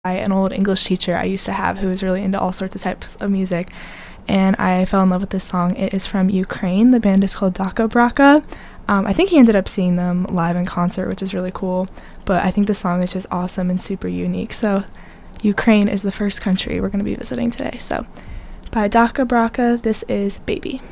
by an old English teacher I used to have who was really into all sorts of types of music, and I fell in love with this song. It is from Ukraine. The band is called Daka Braka. I think he ended up seeing them live in concert, which is really cool, but I think the song is just awesome and super unique. So Ukraine is the first country we're going to be visiting today. So by Daka Braka, this is Baby.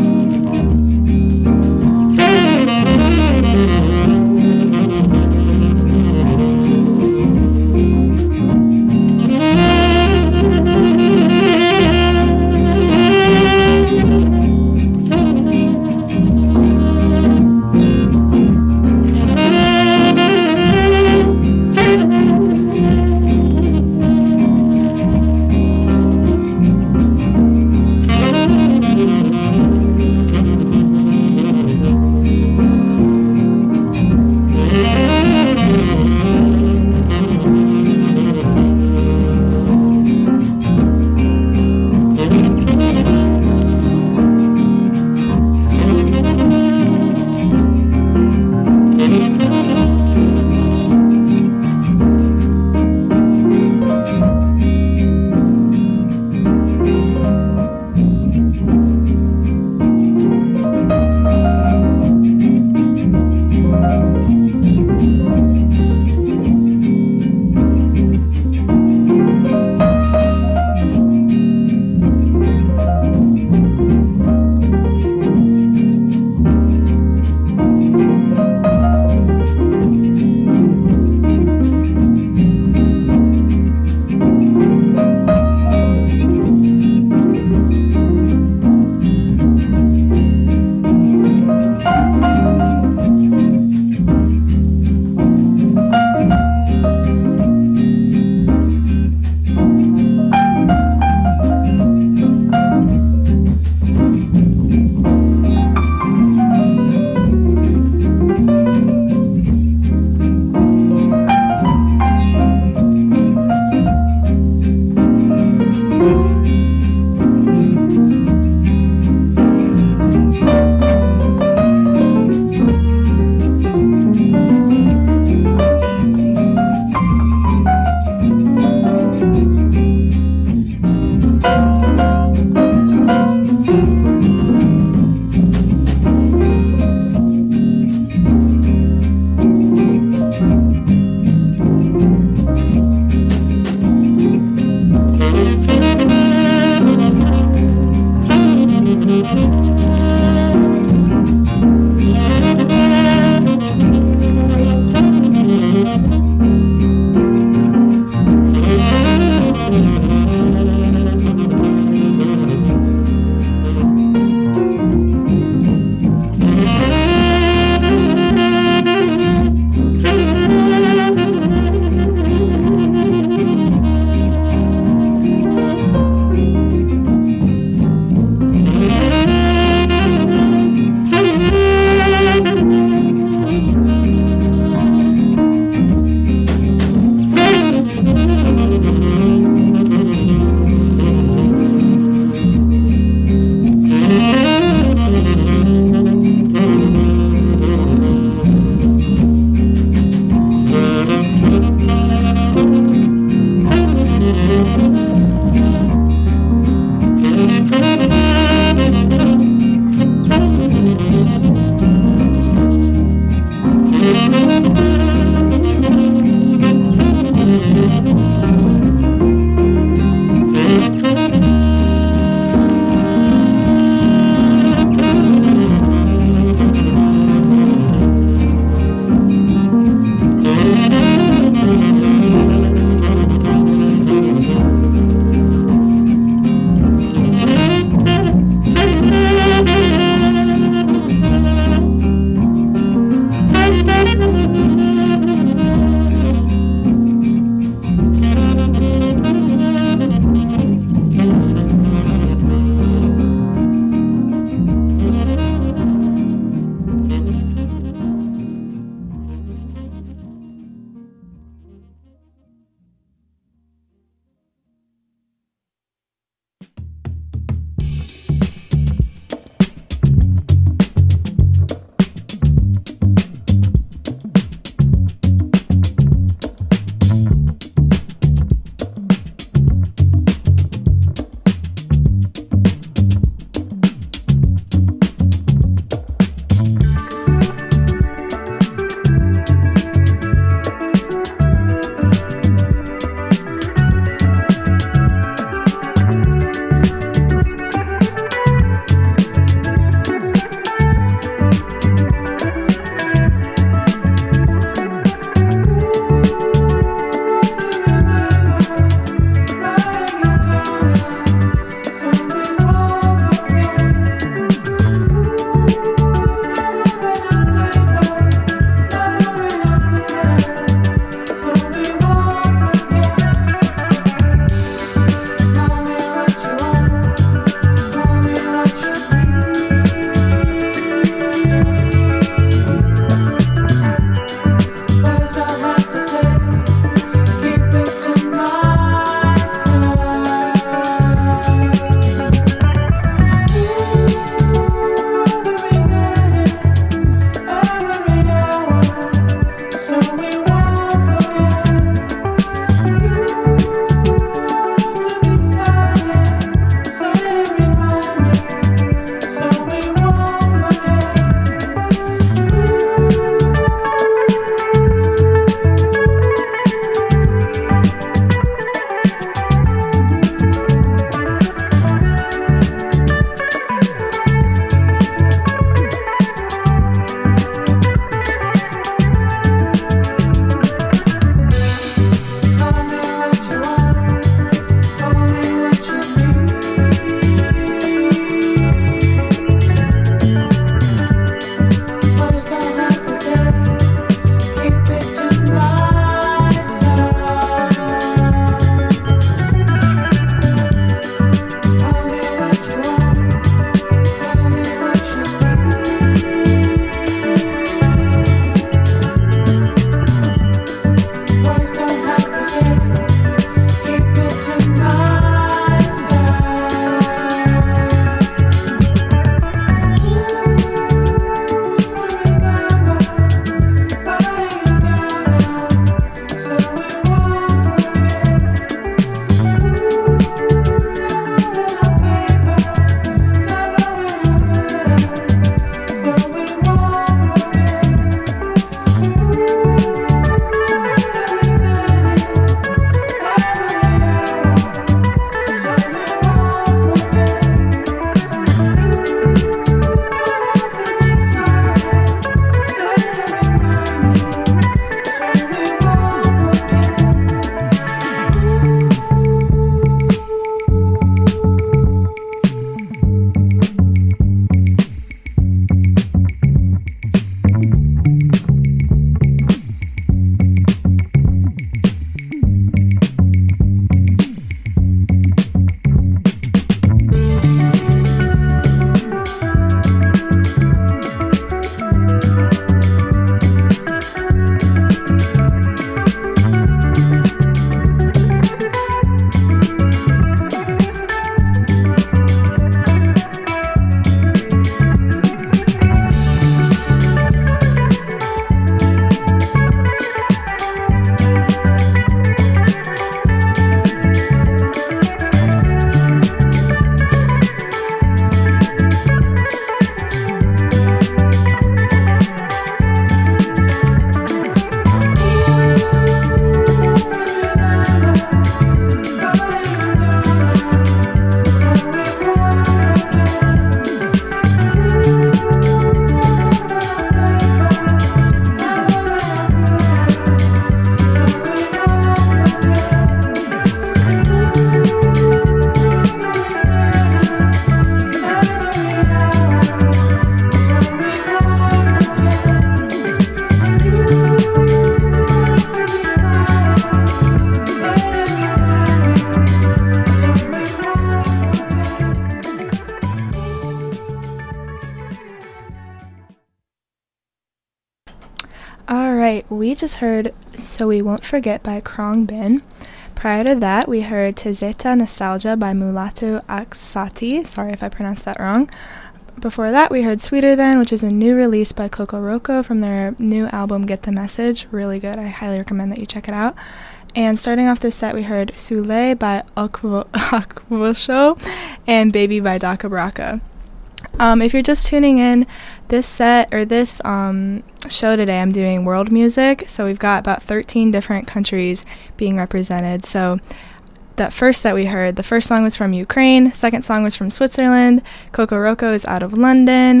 just heard So We Won't Forget by Krong Bin. Prior to that, we heard Tezeta Nostalgia by Mulatu Aksati. Sorry if I pronounced that wrong. Before that, we heard Sweeter Than, which is a new release by Coco Roco from their new album Get the Message. Really good. I highly recommend that you check it out. And starting off this set, we heard Sule by Akwosho and Baby by Daka Braka. If you're just tuning in, this set or this show today, I'm doing world music. So we've got about 13 different countries being represented. So that first set we heard, the first song was from Ukraine, second song was from Switzerland, Coco Roco is out of London,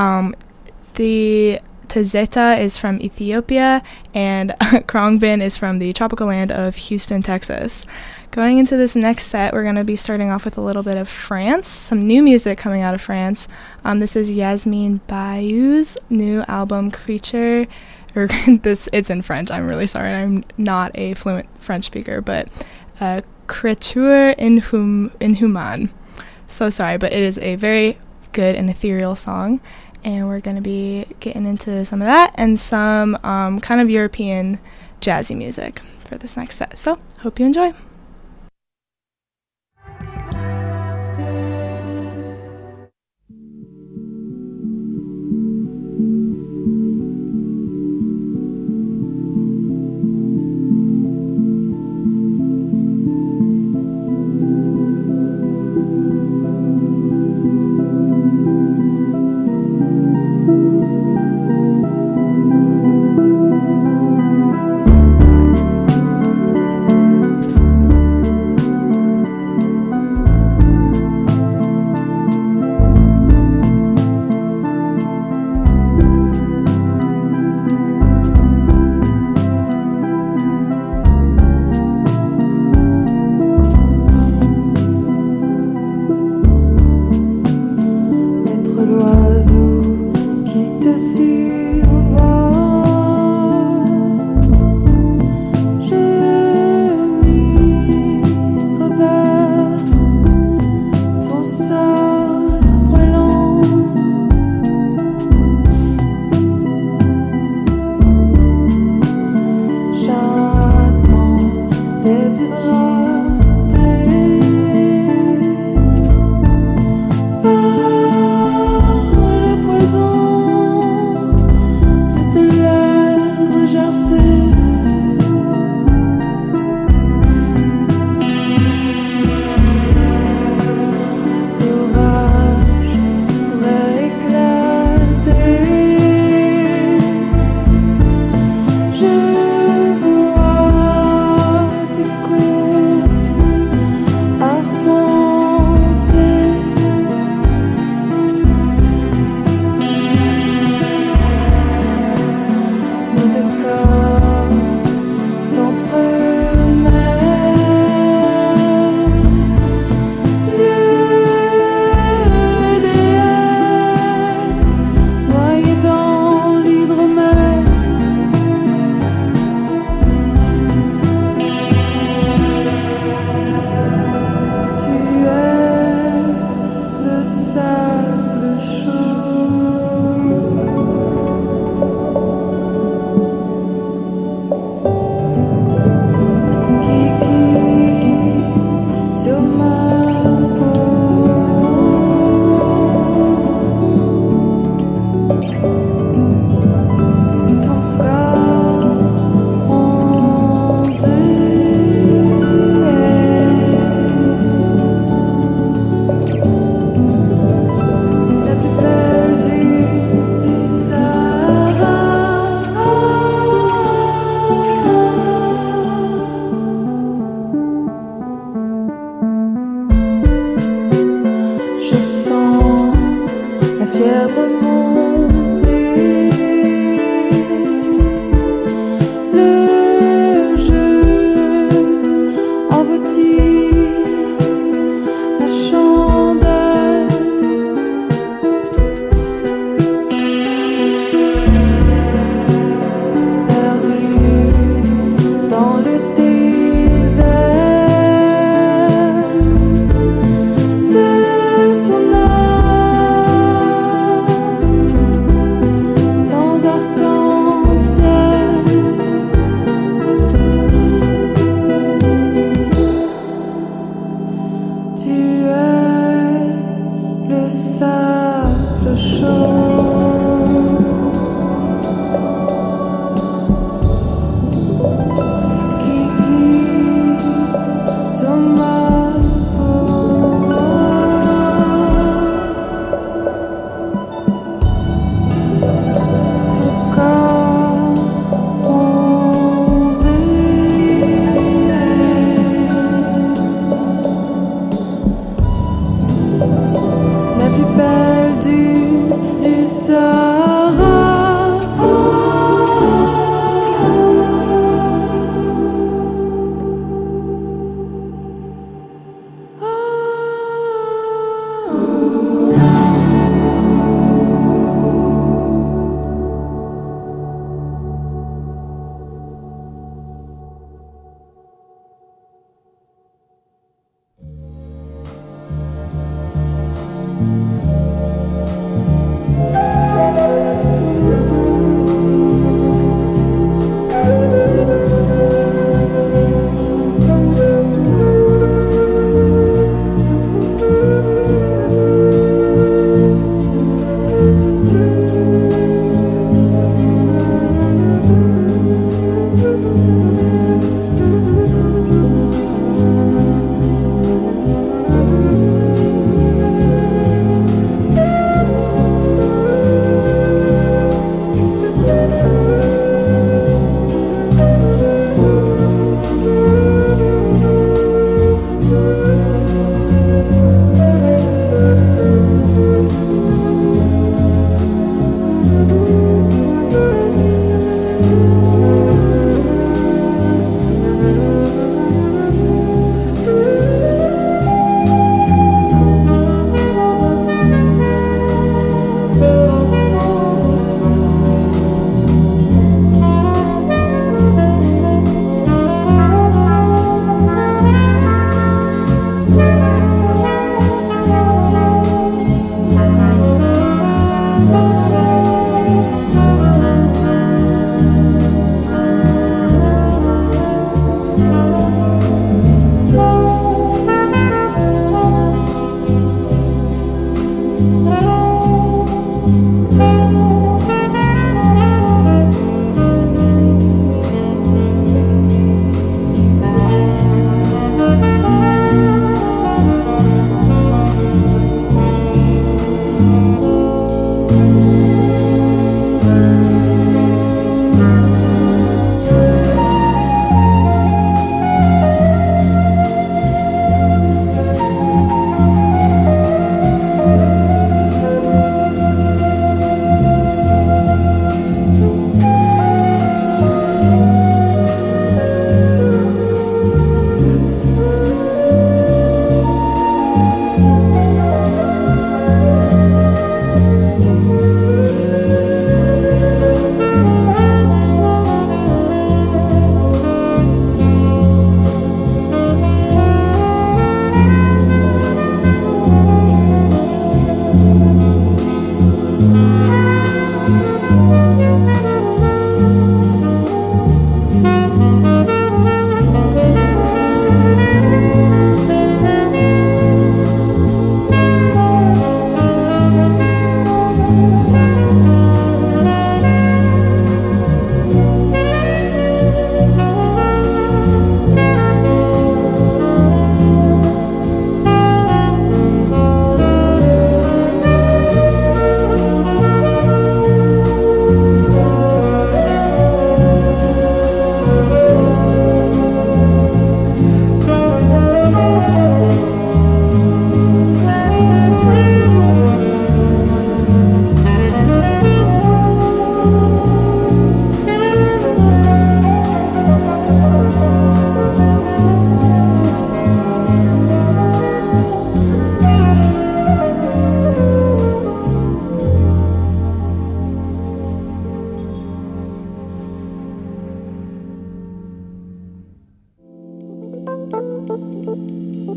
the Tezeta is from Ethiopia, and Krong Bin is from the tropical land of Houston, Texas. Going into this next set, we're going to be starting off with a little bit of France, some new music coming out of France. This is Yasmine Bayou's new album, Creature, it's in French, I'm really sorry, I'm not a fluent French speaker, but Créature Inhuman. So sorry, but it is a very good and ethereal song, and we're going to be getting into some of that and some kind of European jazzy music for this next set. So, hope you enjoy.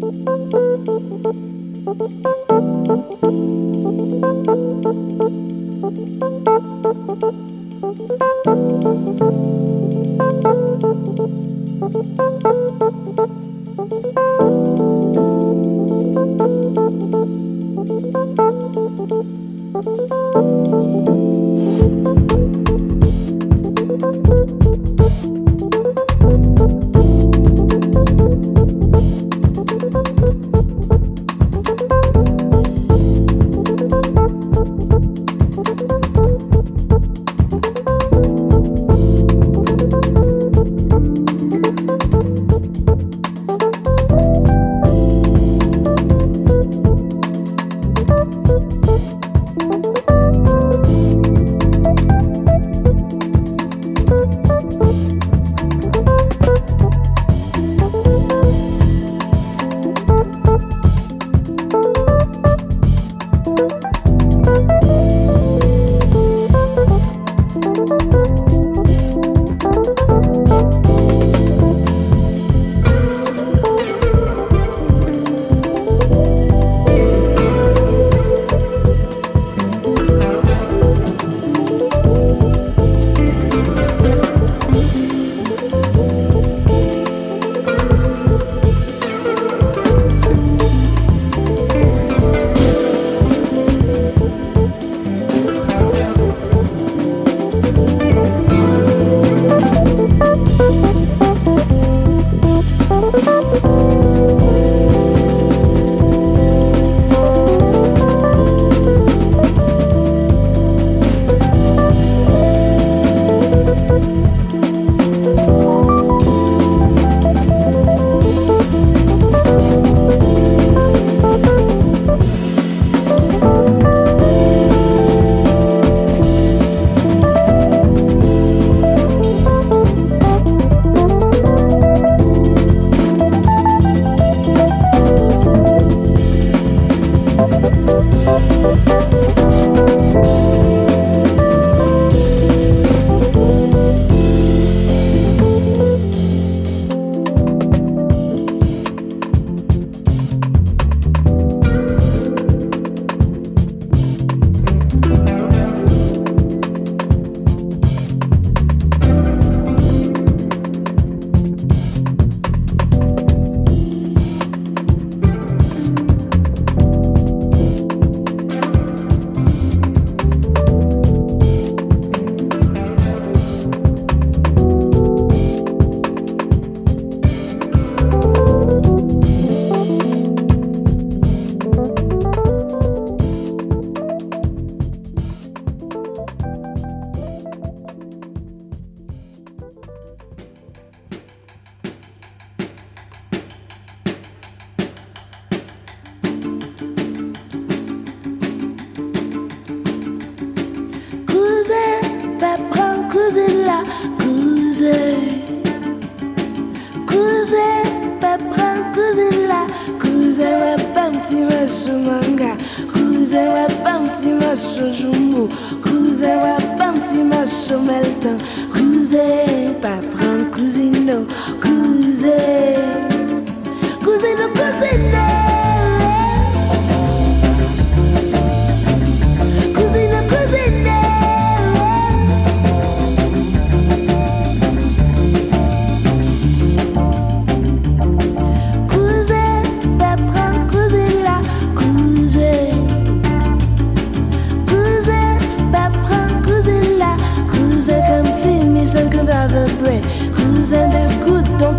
Cousin de good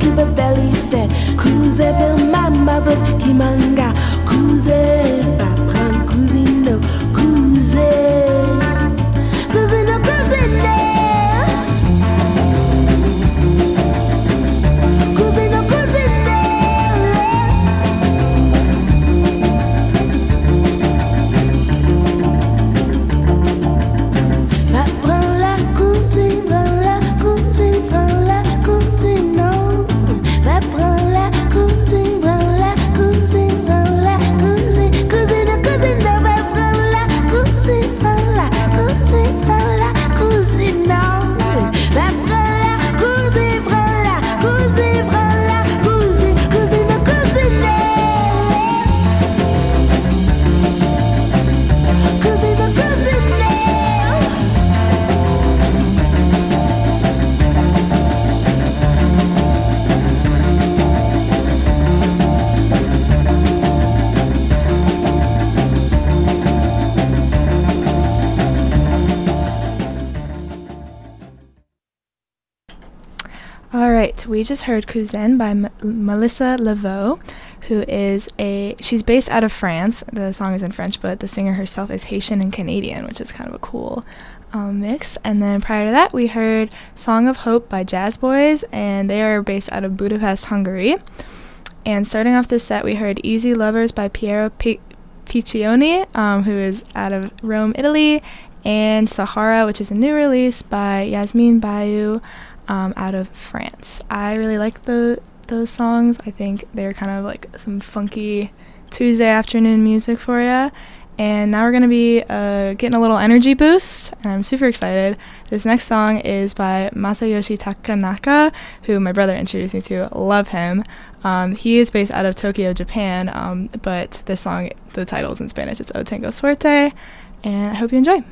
All right, we just heard Cousin by Melissa Laveau, she's based out of France. The song is in French, but the singer herself is Haitian and Canadian, which is kind of a cool mix. And then prior to that, we heard Song of Hope by Jazz Boys, and they are based out of Budapest, Hungary. And starting off this set, we heard Easy Lovers by Piero Piccioni, who is out of Rome, Italy, and Sahara, which is a new release by Yasmin Bayou, out of France. I really like those songs. I think they're kind of like some funky Tuesday afternoon music for you. And now we're going to be getting a little energy boost, and I'm super excited. This next song is by Masayoshi Takanaka, who my brother introduced me to. Love him. He is based out of Tokyo, Japan, but this song, the title is in Spanish. It's O Tengo Suerte, and I hope you enjoy.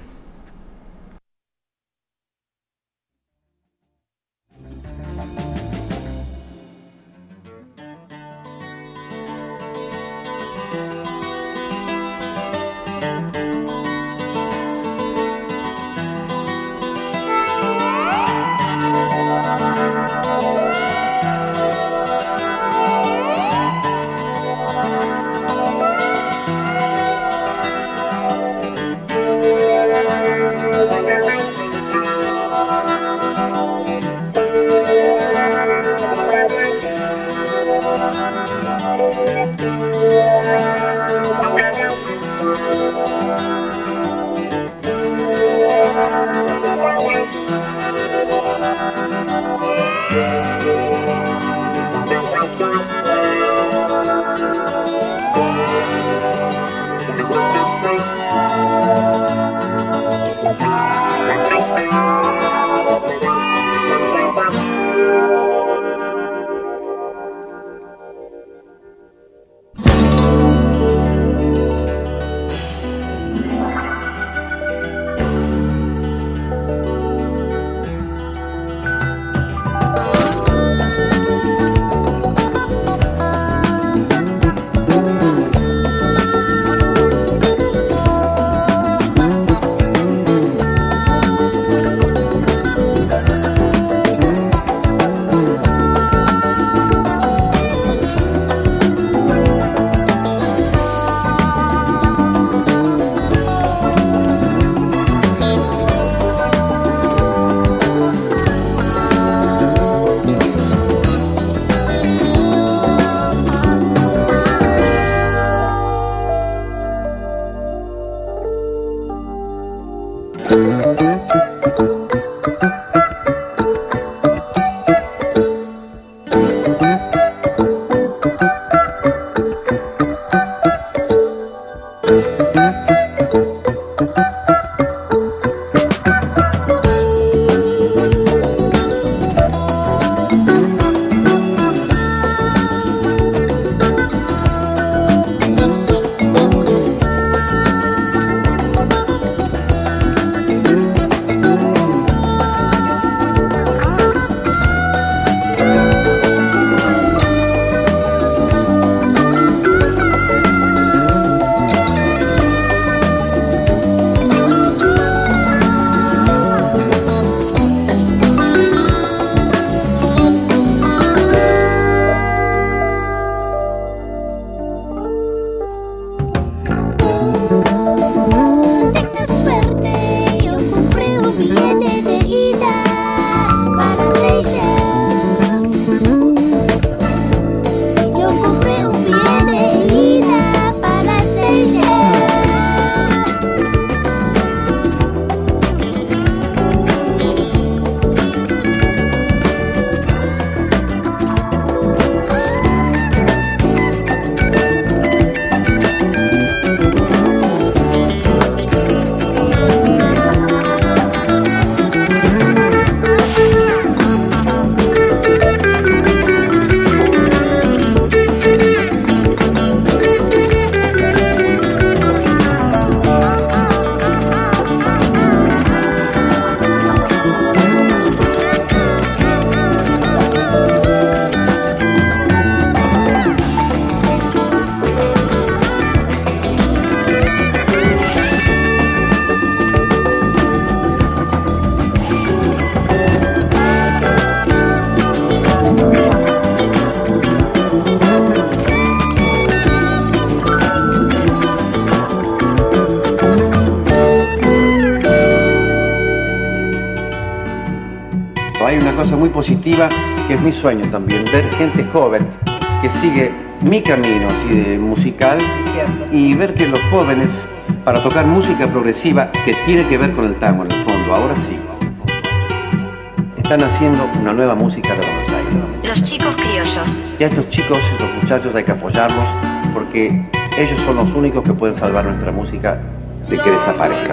positiva, que es mi sueño también, ver gente joven que sigue mi camino así de musical. Cierto, y sí. ver que los jóvenes, para tocar música progresiva que tiene que ver con el tango en el fondo, ahora sí, están haciendo una nueva música de Buenos Aires. Los chicos criollos. Y a estos chicos, estos muchachos hay que apoyarlos porque ellos son los únicos que pueden salvar nuestra música de que desaparezca.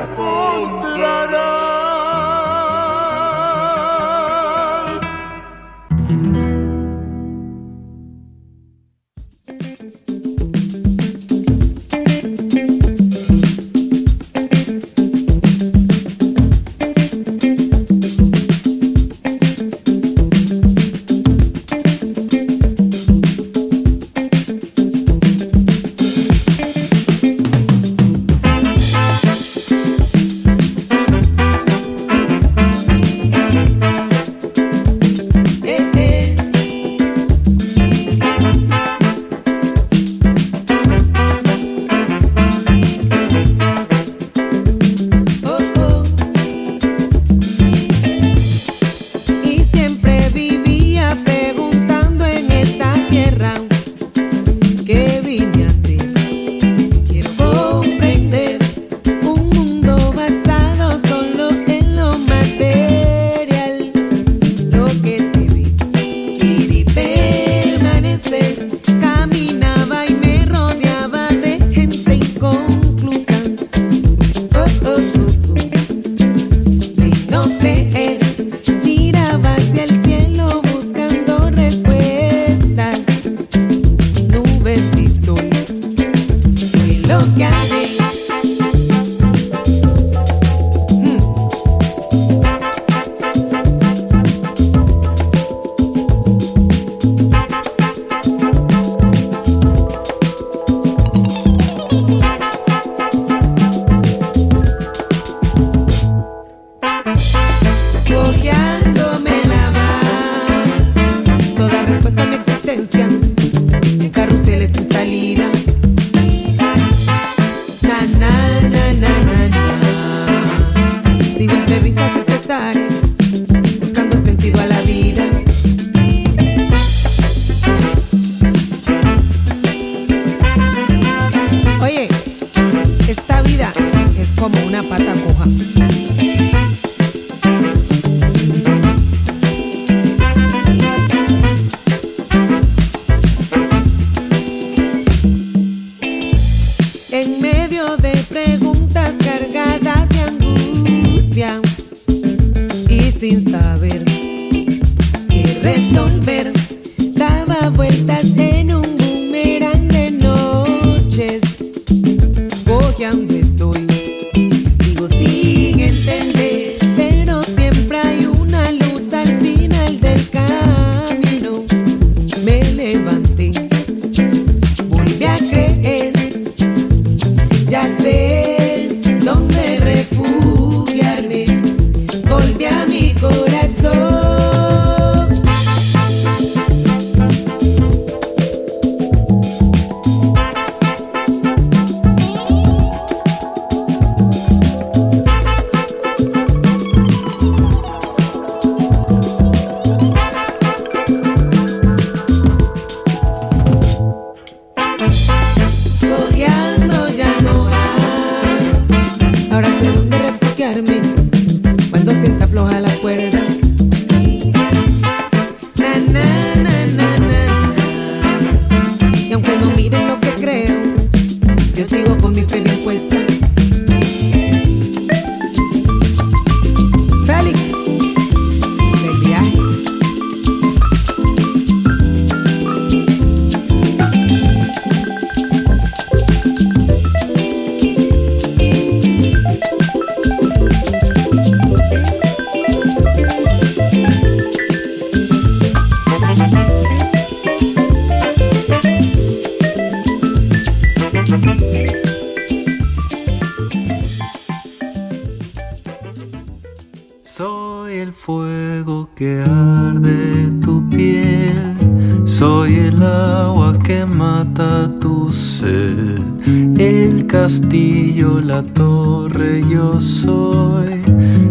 Soy el fuego que arde tu piel, soy el agua que mata tu sed, el castillo, la torre, yo soy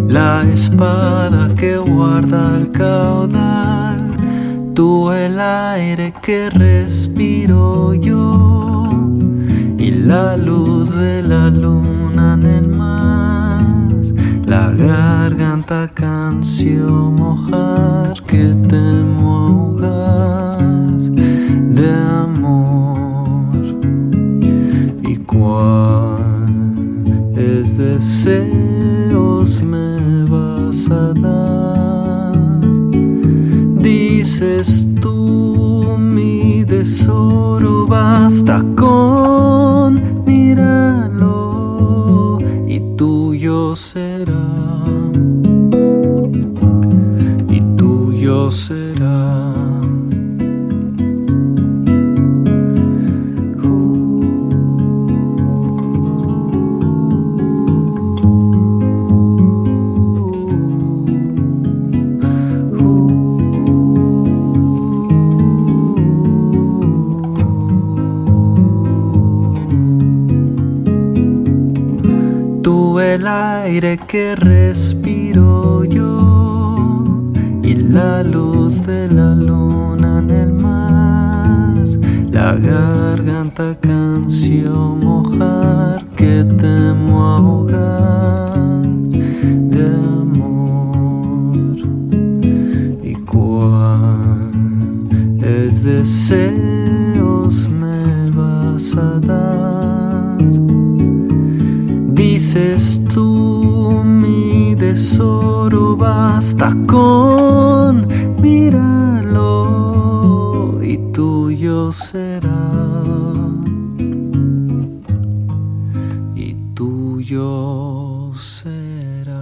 la espada que guarda el caudal, tú el aire que respiro yo y la luz de la luna en el mar, la garganta canción mojar que temo ahogar de amor. ¿Y cuál es deseos me vas a dar? Dices tú mi tesoro basta con mirarlo y tuyo será, y tuyo será. El aire que respiro yo y la luz de la luna en el mar, la garganta canción mojar que temo ahogar de amor. ¿Y cuál es deseos me vas a dar? Dices tú mi tesoro basta con mirarlo y tuyo será, y tuyo será.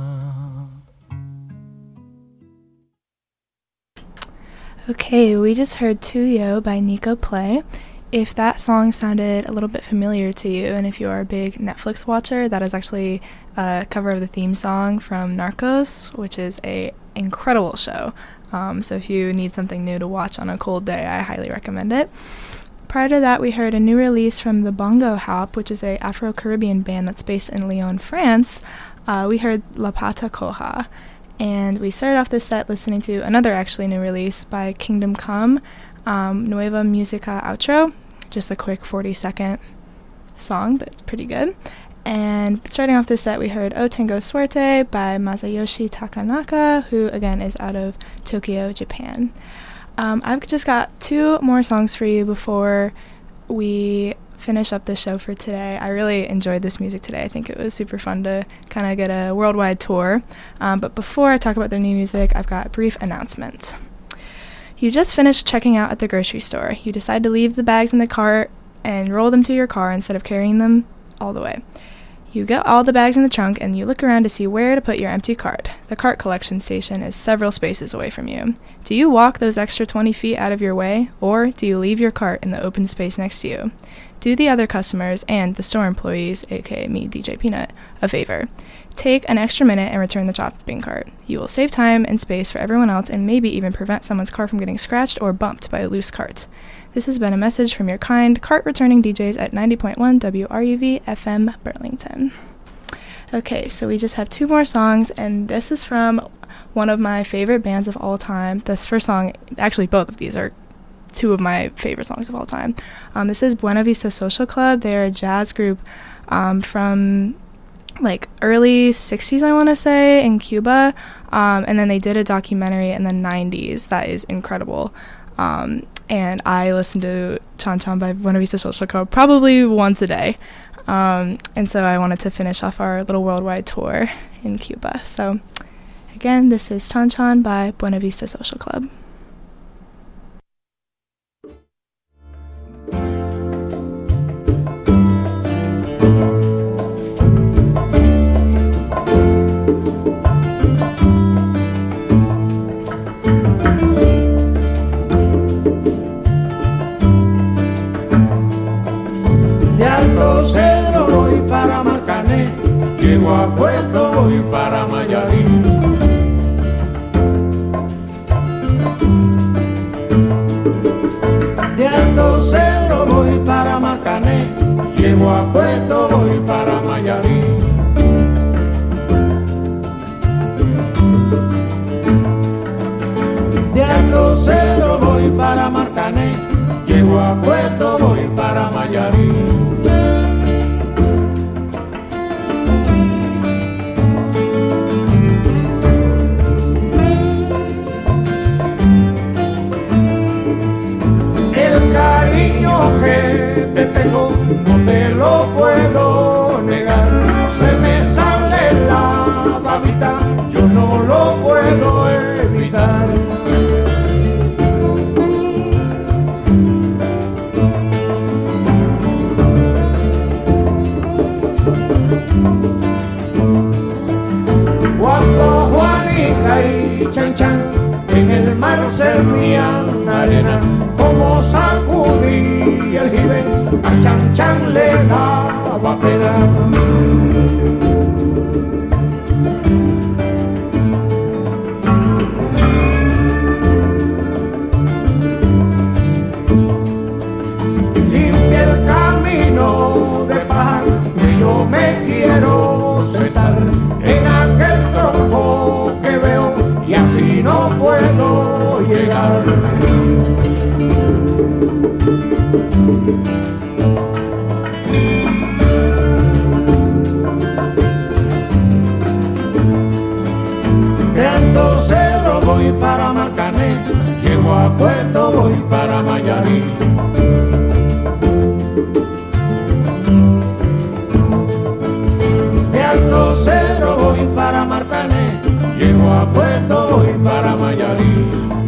Okay, we just heard Tuyo by Nico Play. If that song sounded a little bit familiar to you, and if you are a big Netflix watcher, that is actually a cover of the theme song from Narcos, which is a incredible show. So if you need something new to watch on a cold day, I highly recommend it. Prior to that, we heard a new release from the Bongo Hop, which is a Afro-Caribbean band that's based in Lyon, France. We heard La Pata Coja. And we started off this set listening to another actually new release by Kingdom Come, Nueva Musica Outro, just a quick 40-second song, but it's pretty good. And starting off this set, we heard O Tengo Suerte by Masayoshi Takanaka, who again is out of Tokyo, Japan. I've just got two more songs for you before we finish up the show for today. I really enjoyed this music today. I think it was super fun to kind of get a worldwide tour. But before I talk about their new music, I've got a brief announcement. You just finished checking out at the grocery store. You decide to leave the bags in the cart and roll them to your car instead of carrying them all the way. You get all the bags in the trunk and you look around to see where to put your empty cart. The cart collection station is several spaces away from you. Do you walk those extra 20 feet out of your way, or do you leave your cart in the open space next to you? Do the other customers and the store employees, aka me, DJ Peanut, a favor. Take an extra minute and return the shopping cart. You will save time and space for everyone else and maybe even prevent someone's car from getting scratched or bumped by a loose cart. This has been a message from your kind, cart-returning DJs at 90.1 WRUV FM Burlington. Okay, so we just have two more songs, and this is from one of my favorite bands of all time. This first song, actually both of these are two of my favorite songs of all time. This is Buena Vista Social Club. They're a jazz group from like early 60s, I want to say, in Cuba, and then they did a documentary in the 90s that is incredible, and I listen to Chan Chan by Buena Vista Social Club probably once a day, and so I wanted to finish off our little worldwide tour in Cuba. So again, this is Chan Chan by Buena Vista Social Club. Llego a Puerto, voy para Mayarí. De Alto Cedro voy para Marcané. Llego a Puerto, voy para Mayarí. para Mayarí. El cariño que te tengo no te lo puedo negar. Se me sale la babita, yo no lo puedo evitar. Cuando Juanica y Chan Chan en el mar servían arena, como sacudí el jibe, a Chan Chan le daba pena. Limpia el camino de paja que yo me quiero sentar en aquel tronco que veo y así no puedo llegar. De Alto Cerro voy para Marcané, llego a Puerto voy para Mayarí. De Alto Cerro voy para Marcané, llego a Puerto voy para Mayarí.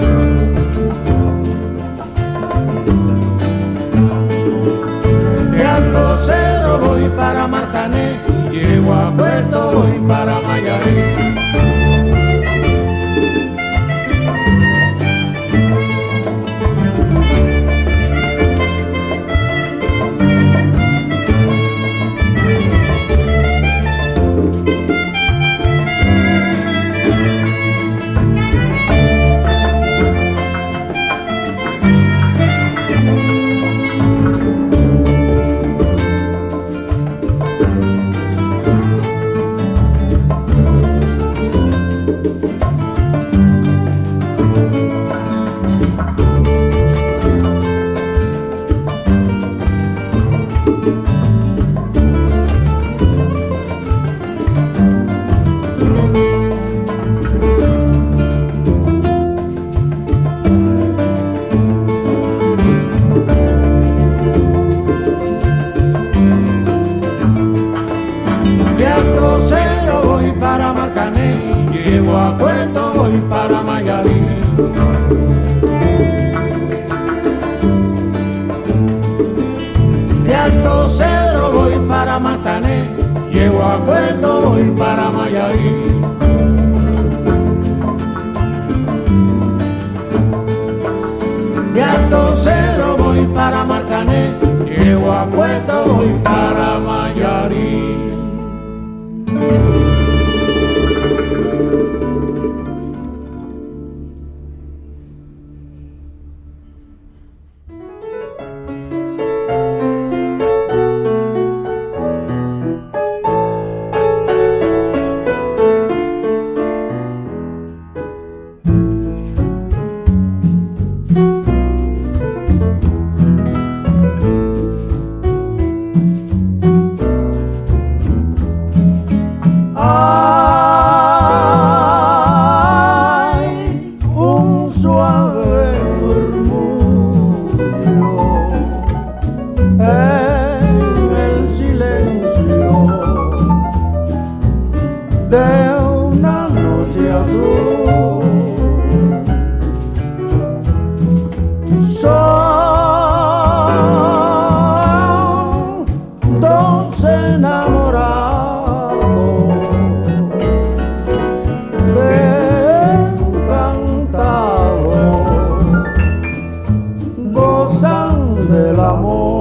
De Alto Cerro voy para Marcané, llego a Puerto voy para Mayarí. De Alto Cerro voy para Marcané, llego a Puerto voy para Mayarí. De Alto Cerro voy para Marcané, llego a Puerto voy para Mayarí. De Alto Cerro voy para Marcané, llego a Puerto voy para Mayarí. Del amor.